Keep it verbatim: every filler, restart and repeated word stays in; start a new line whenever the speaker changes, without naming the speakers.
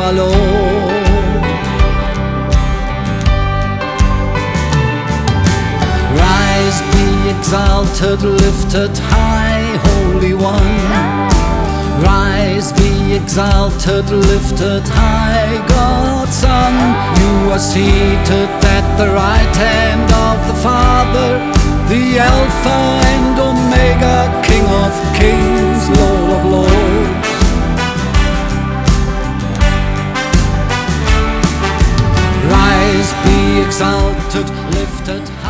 our Lord. Rise, be exalted, lifted high, Holy One. Rise, be exalted, lifted high, God's Son. You are seated at the right hand of the Father, the Alpha and Omega, King of kings, Lord of lords. Rise, be exalted, lifted high.